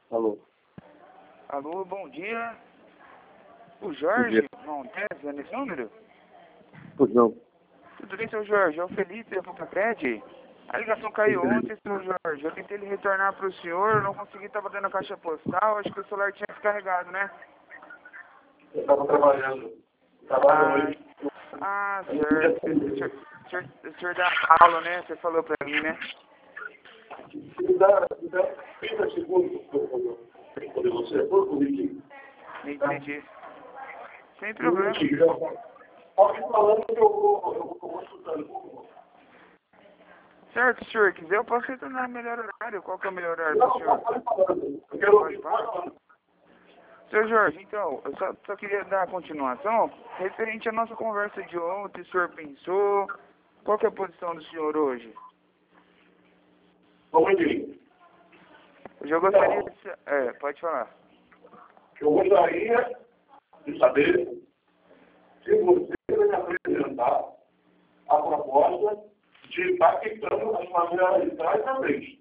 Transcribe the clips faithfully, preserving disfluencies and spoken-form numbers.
Alô. Alô, bom dia. O Jorge Montes, é nesse número? Pois não. Tudo bem, seu Jorge? É o Felipe, da Focacred. A ligação caiu ontem, seu Jorge. Eu tentei ele retornar para o senhor, não consegui, estava dando a caixa postal, acho que o celular tinha descarregado, né? Eu estava trabalhando. Trabalho hoje. Ah, certo. O senhor, o, senhor, o senhor dá aula, né? Você falou para mim, né? Me dá, me dá trinta segundos para eu responder você. Por comigo. Entendi. Sem problema. Pode ir falando que eu vou, eu vou escutando. Certo, senhor. Quiser, eu posso retornar no melhor horário. Qual que é o melhor horário Não, para o senhor? pode falando. Eu quero ouvir. Seu Jorge, então, eu só, só queria dar a continuação referente à nossa conversa de ontem. O senhor pensou? Qual que é a posição do senhor hoje? Vamos ver. Eu já gostaria de... É, pode falar. Eu gostaria de saber se você vai me apresentar a proposta de estar quitando as famílias de trás da frente.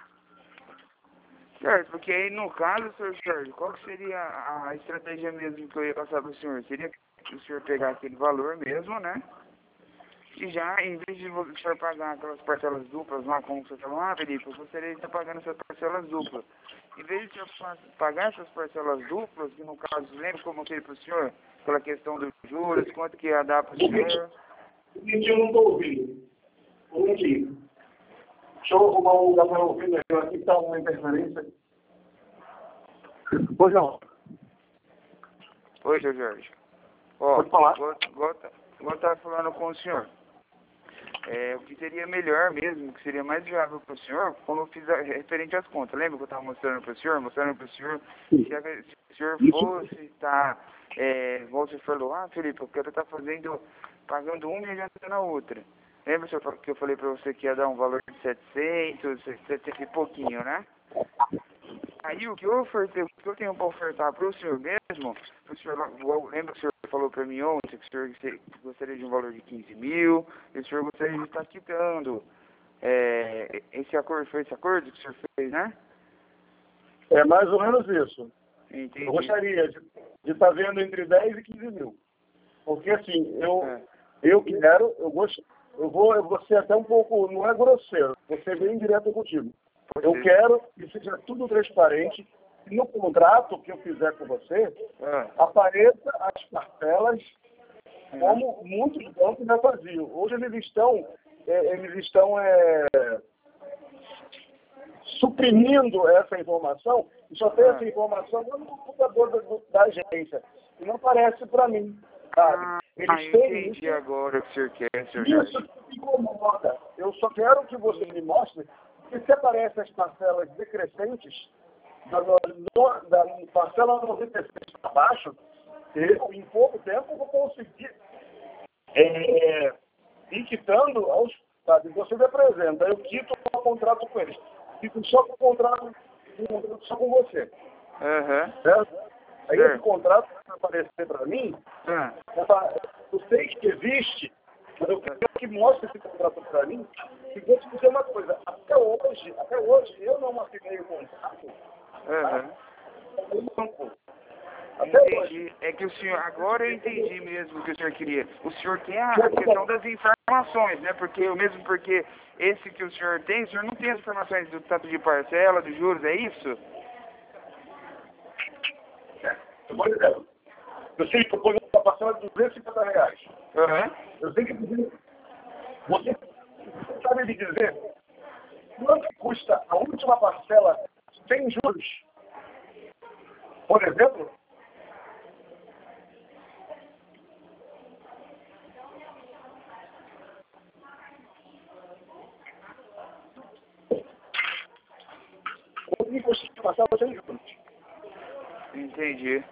Certo, porque aí no caso, senhor Jorge, qual que seria a, a estratégia mesmo que eu ia passar para o senhor? Seria que o senhor pegar aquele valor mesmo, né? E já, em vez de o senhor pagar aquelas parcelas duplas lá, como você falou, ah, Felipe, eu gostaria de estar pagando essas parcelas duplas. Em vez de o senhor pagar essas parcelas duplas, que no caso, lembra como eu falei para o senhor, pela questão dos juros, quanto que ia dar para o senhor? Eu não estou ouvindo. Um minutinho. Deixa eu arrumar um lugar para ouvir melhor. Aqui está uma interferência. Pois não. Oi, seu Jorge. Ó, Pode falar. igual igual tá- igual eu estava falando com o senhor. É, o que seria melhor mesmo, o que seria mais viável para o senhor, como eu fiz a, referente às contas. Lembra que eu estava mostrando para o senhor, mostrando para o senhor, se, a, se o senhor fosse estar, é, igual você falou, ah, Felipe, eu quero estar fazendo, pagando uma e adiantando na outra. Lembra senhor, que eu falei para você que ia dar um valor de setecentos, setecentos e pouquinho, né? Aí o que eu ofertei, o que eu tenho para ofertar para o senhor mesmo, o senhor, lembra que o senhor falou para mim ontem que o senhor gostaria de um valor de quinze mil, e o senhor gostaria de estar quitando. É, esse acordo, foi esse acordo que o senhor fez, né? É mais ou menos isso. Entendi. Eu gostaria de, de estar vendo entre dez e quinze mil. Porque assim, eu, É. eu quero, eu gosto, eu vou, eu vou ser até um pouco, não é grosseiro, vou ser bem direto contigo. Eu quero que seja tudo transparente. E no contrato que eu fizer com você, É. apareça as parcelas como muitos bancos já faziam. Hoje eles estão, é, eles estão é, suprimindo essa informação e só tem essa informação no computador da, da agência. E não aparece para mim, sabe? Ah, Eles eu têm entendi isso. agora o que o senhor quer, senhor Isso Jorge. me incomoda. Eu só quero que você me mostre que se aparecem as parcelas decrescentes, da, no, da parcela noventa e seis para baixo, eu, em pouco tempo, vou conseguir é, ir quitando aos. Sabe? Você me apresenta, eu quito o contrato com eles. Fico só com o contrato, com o contrato só com você. Aham. Certo? Aí Certo. esse contrato vai aparecer para mim, Ah. eu sei que existe, mas eu quero que mostre esse contrato para mim. E vou te dizer uma coisa, até hoje, até hoje, eu não assinei o contrato Aham. com o banco. Até hoje. Entendi. É que o senhor, agora eu entendi mesmo o que o senhor queria. O senhor quer a questão das informações, né? Porque, mesmo porque esse que o senhor tem, o senhor não tem as informações do tanto de parcela, dos juros, é isso? É, eu vou dizer. Eu sei que eu ponho uma parcela de duzentos e cinquenta reais. Aham. Eu sei que você, você sabe me dizer quanto custa a última parcela sem juros? Por exemplo, quanto custa a parcela sem juros? Entendi.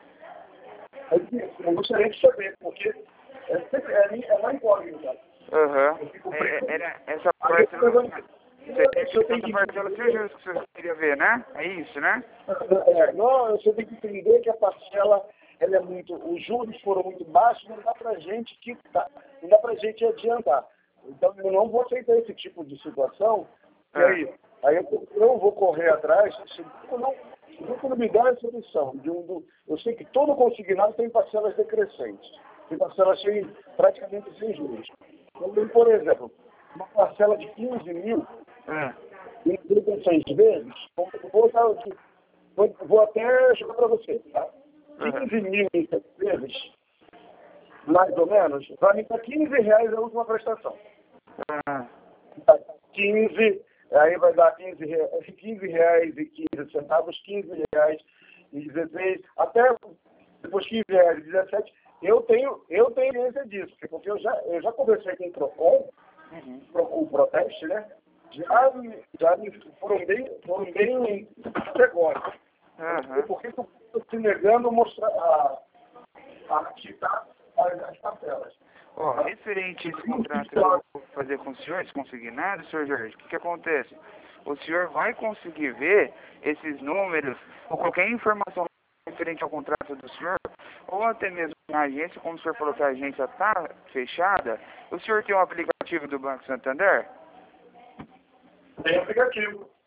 Eu gostaria de saber, porque é, sempre, é, é uma incógnita. Aham. Eu fico É, preso. era essa Aí eu parcela. pergunto, Você tem eu tenho essa que parcela sem juros que o senhor queria ver, né? É isso, né? É, não, você tem que entender que a parcela, ela é muito, os juros foram muito baixos, não dá pra gente quitar, não dá pra gente adiantar. Então eu não vou aceitar esse tipo de situação, e É. aí, aí eu, eu vou correr atrás, se o banco não, Não me dá essa lição. De um, do, eu sei que todo consignado tem parcelas decrescentes. Tem parcelas sem, praticamente sem juros. Então, por exemplo, uma parcela de quinze mil, É. em trinta e seis vezes, vou, vou, vou até chegar para você, tá? quinze mil em sete vezes, mais ou menos, vai me dar quinze reais a última prestação. Ah. quinze, aí vai dar quinze reais, quinze reais e quinze centavos, quinze reais e dezesseis, até depois quinze reais e dezessete. Eu tenho, eu tenho ciência disso, porque eu já, eu já conversei com o Procon, Uhum. Procon Proteste, né? Já, já me foram bem, foram bem categóricos. Uhum. Porque eu estou se negando a mostrar, a, a quitar as, as parcelas. Ó, referente a esse contrato que eu vou fazer com o senhor, esse consignado, senhor Jorge, o que que acontece? O senhor vai conseguir ver esses números ou qualquer informação referente ao contrato do senhor, ou até mesmo na agência, como o senhor falou que a agência está fechada, o senhor tem um aplicativo do Banco Santander? Tem aplicativo.